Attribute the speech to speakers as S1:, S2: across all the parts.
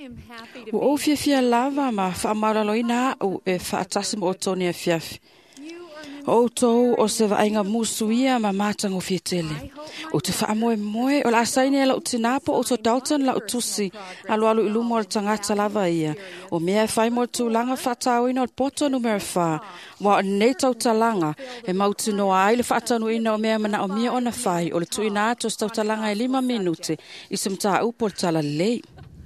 S1: Ua fia lava ma whaamāraloina au e whaatasi mo o tōni a fiafi. O tōu o se vainga musuia ma mātango fia tele. O te whaamoe moe o la asaini ala utinapo o to Dalton la utusi alu ilumo o tangata lava ia. O mea e whai mo tūlanga whaatauina o poto numero 4. Wa nei tau talanga e mautino ai le whaatanu ina o mea mana o mia ona whai o le tuina ato tau talanga e 5 minute i se mtaa upo le tala lei.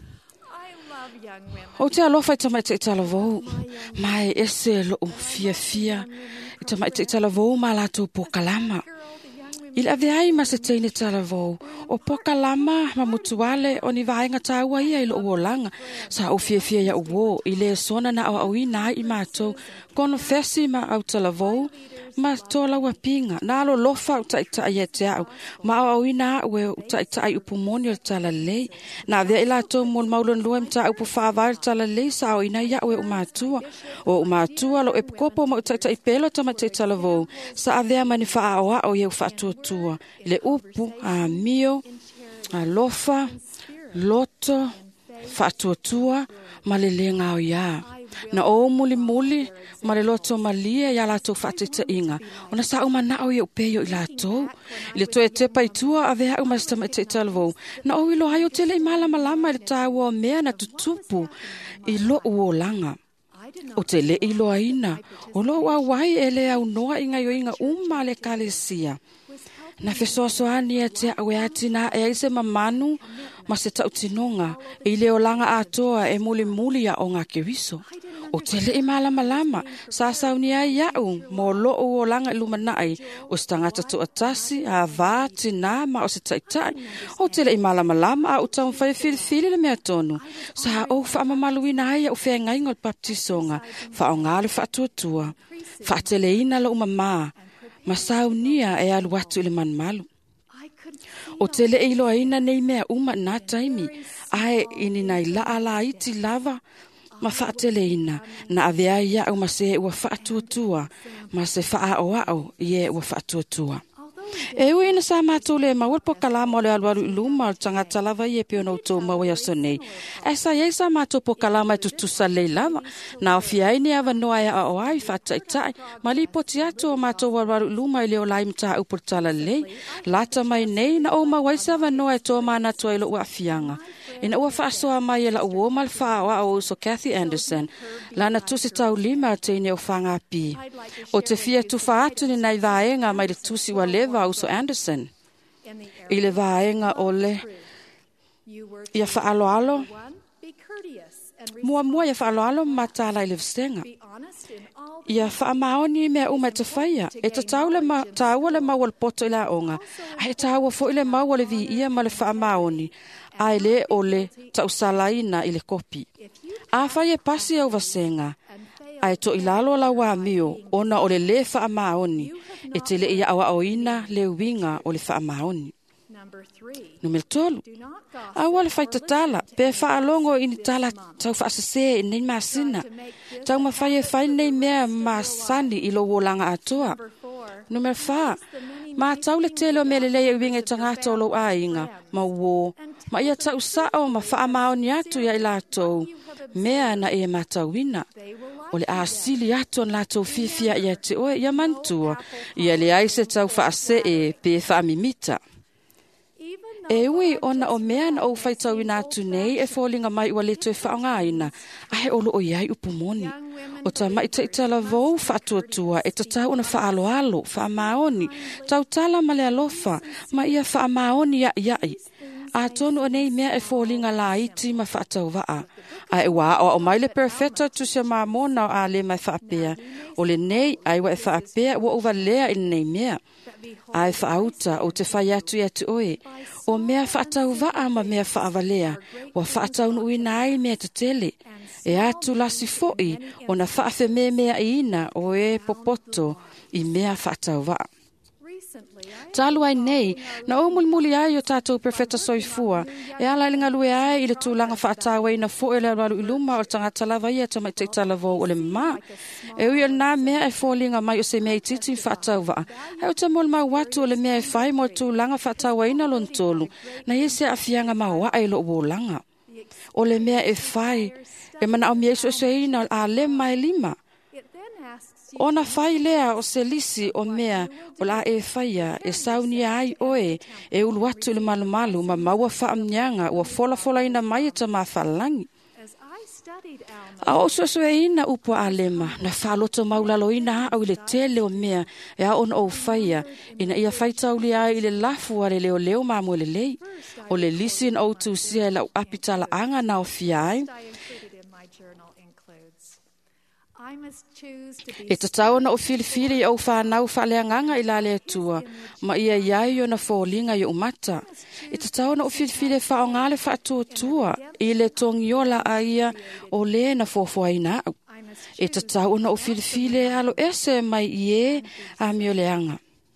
S1: O te alofa i tamai te itala vau. Mai ese lo fia. I tamai te itala vau ma lato po kalama. I le aveai ma se teine tala vau. O po kalama ma mutuale o ni vaenga taua ia i lo uolanga. Sa o fia ia uo i le sona na au ina i mato. Kono fesi ma au tala vau. Ma tola wapinga. Na alo lofa u taita ia te au. Ma au ina ue u taita ai upumoni o tala lei. Na avea i lato mon maulon lua mta upu whaavai tala lei sa au ina ia ue umatua. O umatua lo epkopo ma u taita i pelo tama te tala vau. Sa avea mani wha aoa o ieu whaatuatua. Le upu a mio, a lofa, loto, whaatuatua, ma le lenga o ia. Na o muli ma le loto malia ia lato whaatita inga. O na sa umana o ieu peyo i lato. Le toe te paitua a vea umastama te talvo. Na o ilo hayo tele i malama i le tawa mea na tutupu i lo uolanga. O te le ilo aina. O lo wai ele au noa inga yo inga le kalesia. Na fesoasoani e te awe atina e aise mamanu ma se tautinonga i leo langa atoa e muli ya o ngā kewiso. O te le i malama sa sauni ai iau mo lo o langa ilumanai o stangata tu atasi a vā tina ma o se taitai. O te le i malama a utau whai fili le mea tonu. Sa o whaamamaluina ai o whea ngai ngol baptisonga wha o ngāle whaatuatua. Whaateleina lo umama. Masaunia e alu watu ile manmalu. O te le ilo aina nei mea uma nā taimi. Ae ini nai la ala iti lava. Ma whaatele ina. Na avea ia au ma se ua whaatuatua. Ma se wha o ie ua whaatuatua. E ui ina sa mātole ma walpo kalama le alu iluma o tangata lava ie pio no tō maua ia sonei. E sa iei sa mātopo kalama e tutusa lei lava. Na o fia ini ava noa e a o ai whaataitai. Ma li poti atu o mātou waru iluma i leo lai mta upurtala lei. Lata mai nei na o mawaisa ava noa e tō mana tua ilo ua fianga. Ina ua whaasoa mai e la uo mal wha o so Kathy Anderson. Lana tusi tau 5 teine o whanga pi. O te fia tu whaatu ni nai vaenga mai le tusi wa leva o so Anderson. I le vaenga o le ia whaaloalo. Mua ia whaaloalo matala i le vstenga. Ia whaamaoni mea uma te whaia. E ta taua le maua le poto i la onga. Ai taua fo i le maua le vi ia ma le whaamaoni. Ai le o le tausalaina i le kopi. A whai e pasi au vasenga. Ai to ilalo la wa mio ona o le whaamaoni. E te le ia awa oina le winga o le whaamaoni. Numero 3. Awa le whaitatala. Pe whaalongo ini tala tau whaasase i nei masina. Tau ma whai nei mea masani i lo wolanga atoa. Numero 4. Ma tau le tele o mele leia winga i tangata o lo ainga. Ma wo. Ma ia tau sao ma whaamaoni atu ia i latou. Mea na e matawina. O le asili atu an latou fifia ia te oe ia mantua. Ia le aise tau whaase e pe whaamimita. E ui ona o mea na o whaitawina atu nei e fōlinga mai ua leto e whaongaina. Ahe olo o iai upumoni. O ta mai te itala vau whaatuatua e ta tau na whaaloalo, whaamaoni. Tau tala ma le alofa, ma ia whaamaoni iai. A tonu o nei mea e fōlinga la iti ma whaatau waa. A e wā o mai le perfecta tu se mamona a le mai whaapea. O le nei ai wa e whaapea ua uva lea in nei mea. A e whaauta o te whai atu i atu oe. O mea whaatau waa ma mea whaavalea. Wa whaatau nuina ai mea te tele. E atu lasi foi o na whaafe mea ina o e popoto i mea whaatau waa. Talu ai nei, na o muli ai o tātou perfeta soifua, e ala ilinga lue ai i le tūlanga whaatawa ina fo e le alu iluma o tangata lava ia ta mai te talavo o le mma. E ui nā mea e fōlinga mai o se mea i titi whaatawa. E o ta mol mau watu o le mea e whai mo tūlanga whaatawa ina lontolu, na ese a fianga mau a e lo uolanga. o le mea e whai, e mana au mea e ina a le mai lima. Ona whai lea o se lisi o mea o la e whaia e saunia ai oe e ulu atu le malu ma maua wha amnyanga ua fola ina mai e ta maa whalangi. A o ina upo a lema na whalota maulalo ina au le tele o mea e a ona o whaia ina ia whaitauli ai le lafu a le leo mamu le lei o le lisi in o tusia e lau apitala anga na o fiai. E tatau na o filifili au whanau whaleanganga i lale atua, ma ia iai o na fōlinga i umata. E tatau na o filifili whaongale whaatua i le tongiola a ia o le na fōwhaina au. E tatau na o filifili alo ese mai ie a mioleanga.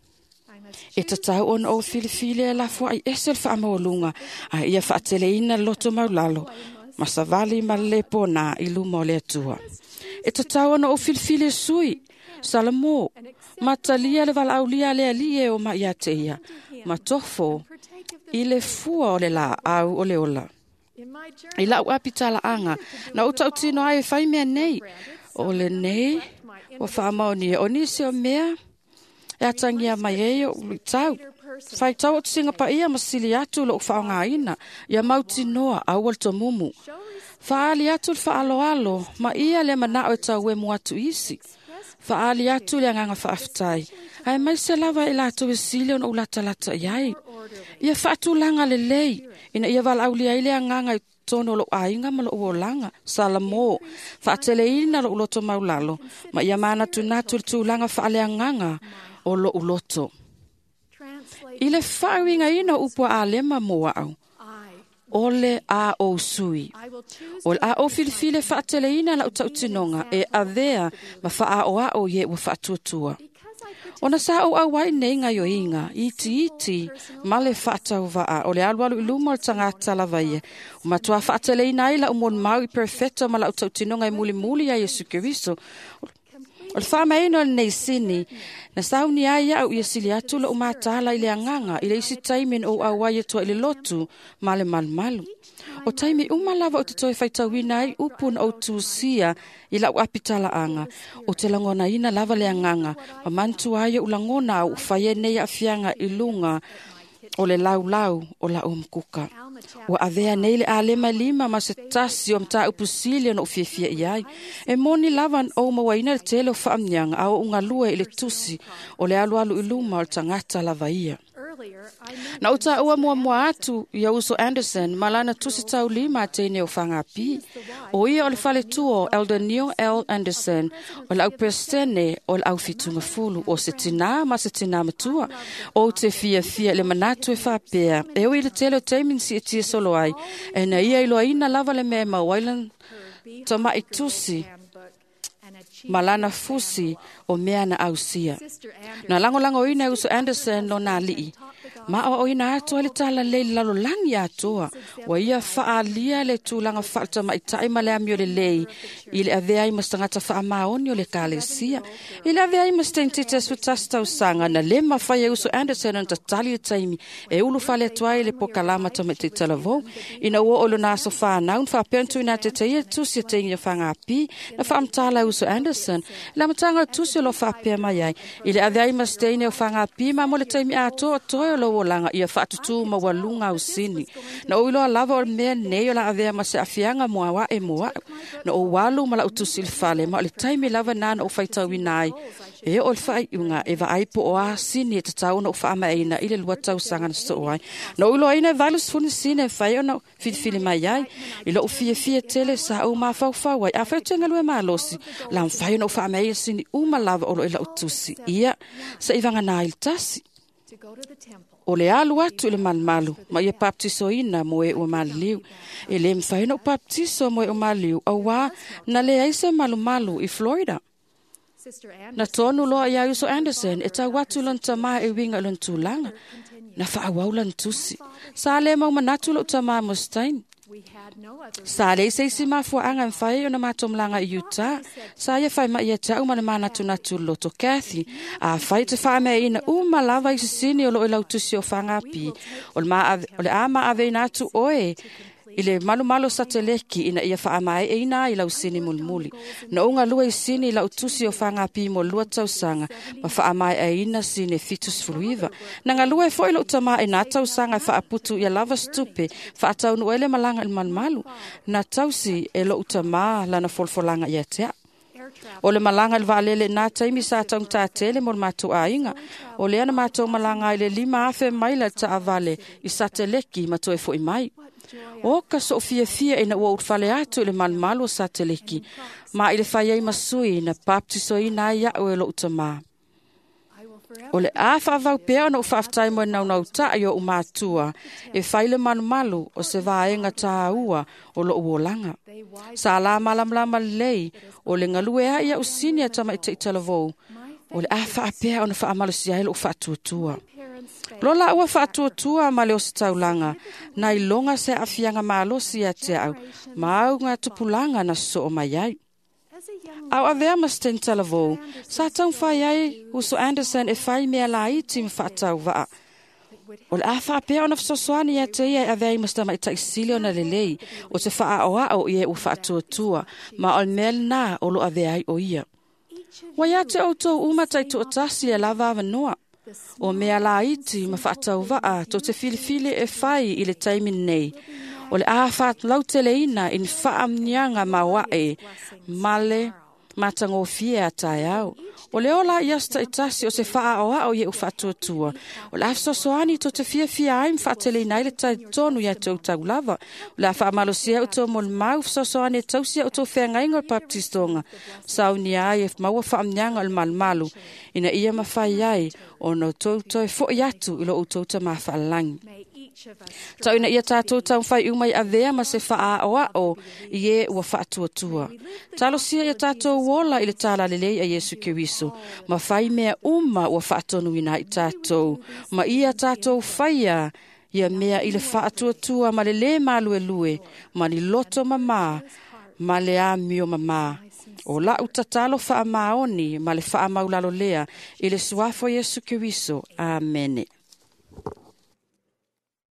S1: E tatau na o filifili la fo ai ese whaamaolunga a ia whaateleina loto maulalo, ma savali ma le pona i luma o le atua. E tatau na o filifili sui, salamo, ma talia le valaulia le alie o ma ia te ia, ma tofo, i le fua o le la au o le ola. I la uapitala anga, na uta utino ai whai mea nei, o le nei, o whaamaoni o nisi o mea, e atangia mai e o tau. Whai tau o singa pa ia masili atu lo whaonga ina, ia mauti noa au alto mumu. Faali atu le faaloalo, ma ia le mana o tau e muatu isi. Faali atu le anganga whaafitai. Ai mai se lava e lato e silion o lata iai. Ia whaatu langa le lei, ina ia vala aulia ile anganga i tono lo ainga ma lo uolanga. Salamo, whaatele ina lo uloto maulalo, ma ia mana tunatu le tūlanga whaale anganga o lo uloto. Ile whaawinga ina upua a lema moa au. Ole a o sui. Ole a o filifile whaatele ina la utautinonga e avea ma wha a o ye wa whaatuatua. Ona sa o awai nei ngai o inga, iti, male whaatau waa, ole alualu iluma o tangata lavaie. O matua whaatele ina ila umon mau i perfecto ma la utautinonga i muli a Yesu Kiristo. O le whaamaino nei sini, na sauni ai au ia sili atu la umatala i le anganga, i le isi taimin o awai atua i le lotu, male malu. O taimi umalava o te toi whaitawina ai upun o tūsia i la uapitala anga, o te langona ina lava le anganga, a mantu ai u langona au whaie nei a fianga i lunga o le lau o la umkuka. Wa avea nei le alema lima ma se tasi o mta upusili no ufiafia iai. E moni lavan o mawaina le tele o whaamnyanga au unga lua i le tusi o le alu iluma o le tangata lava ia. Na uta ua mua atu ia uso Anderson malana tusi tau lima teine o whangapi. O ia o le whale tuo Elder Neil L. Anderson o le au persene o le au fitunga fulu o se tina ma se tina matua o te fia le manatu e whapea. E o i le tele o teimin si e tia solo ai. E na ia ilo ina lava le mea mawailan tama i tusi malana fusi o mea na ausia. Na lango ina uso Anderson lo na lii. Ma o ina ato le tala le lalo langi atoa. Wa ia faalia le tūlanga whaalta mai tai ma le amio le lei. I le avea i mastangata wha maoni o le kalesia. I le avea i mastengti te sutasta usanga na le mawhai uso Anderson on tatali o taimi. E ulu whale atuai le pokalama ta me te talavou. Ina ua olo naso whanaun whapentu ina te teia tusi te ingia whangapi. Na whaamtala uso Anderson. La matanga tusi o lo whapea mai ai. I le avea i mastengti o whangapi ma mo le taimi atoa toi o lo langa ia whaatutu ma walunga o sini. Na o iloa lava o mea nei o la avea ma se afianga moa e moa. Na o walu ma la utusi le fale ma o le taimi lava nana o whaitawina ai. E o le whaiunga e wa aipo o a sini e tatau na o whaamaeina i le luatau sanga na sto ai. Na o iloa ina e valus funi sine e whai o na filifili mai ai. Ilo o fia tele sa o ma whau ai. A whaitunga lue maa losi. La mwhai o na o whaamaeina sini uma lava o lo ila utusi. Ia sa ivanga na il tasi. O le alu atu le malu, ma ia baptiso ina mo e o maliu. E le mwhaina o baptiso mo e o maliu, a wā na le aise malu i Florida. Na tonu loa ia uso Anderson, e tau watu lan tama e winga lan tūlanga. Na whaawau lan tusi. Sa le mau manatu lo tama Mustaine. Sa le seisi mafua anga mwhai o na matomlanga i Utah. Sa ia whai ma ia tau mana manatu natu loto Kathy. A whai te whaame ina lava i sisini o lo e lautusi o whangapi. O le a ma ave natu oe. I le malo sa te leki ina ia whaamae e ina i lau sini mulimuli. Na unga lua i sini i lau tusi o whangapi mo lua tausanga ma whaamae e ina sini fitus furuiva. Na ngā lua e fo ilo utama e nā tausanga e whaaputu i a lava stupe whaatau nu ele malanga il malu. Na tausi e lo utama lana folfolanga i atea. O le malanga le vaalele nā taimi sa taung tātele mo le mātou ainga. O le ana mātou malanga i le 5 afe maila ta avale i sa te leki ma toe fo i mai. O ka so fia ina ua urfale atu i le malu o sa te leki. Ma i le whaiei masui na baptiso i nā ia o e lo utama. O le a whaavau pēo na uwhaaftai mo e nau ta i o umātua e whaile malu o se vaenga tā ua o lo uolanga. Sa la malamlama lei o le ngalue a ia usini a tama i te italavou. O le a whaapea o na whaamalusia e lo uwhaatuatua. Lola ua whaatuatua ma le o se taulanga na i longa se afianga malosi a te au ma au ngā tupulanga na so o mai ai. Au avea masten talavou, sa taung whai ai Uso Anderson e whai mea la iti mwhaatau waa. O le a whaapea o na whasosoani a te ia e avea i mastama i taisili o na lelei o te wha o ao i e u whaatuatua ma o mel na o lo avea ai o ia. Wai a te autou umatai tu otasi e lava avanoa. O mea la iti ma whaatau waa to te filifili e whai i le taimin nei. O le a whaatau teleina in whaamnianga ma wae male matango fie a tai au. O le ola i asta i tasi o se wha o au i e u whaatuatua. O le afsosoani to te fia ai mwhaatele i naile tai tonu i a tau tau lava. O le a whaamalosia o tau mol mau fsosoani e tausia o tau whea ngainga o baptistonga. Sauni ai e maua whaamnianga o le malu. Ina ia mawhai ai o no tau toi fo i atu ilo o tau ta mawhaalangi. Tau ina ia tātou tau whai umai a vea ma se wha o i e ua whaatuatua. Talo sia ia tātou wola i le tāla lelei a Yesu Keriso. Ma whai mea ua whaatonu ina i tātou. Ma ia tātou whaia ia mea i le whaatuatua ma le le malue lue. Ma ni loto mama, ma le a mio mama. O la utatalo wha maoni ma le wha maulalo lea i le suafo Yesu Keriso. Amen.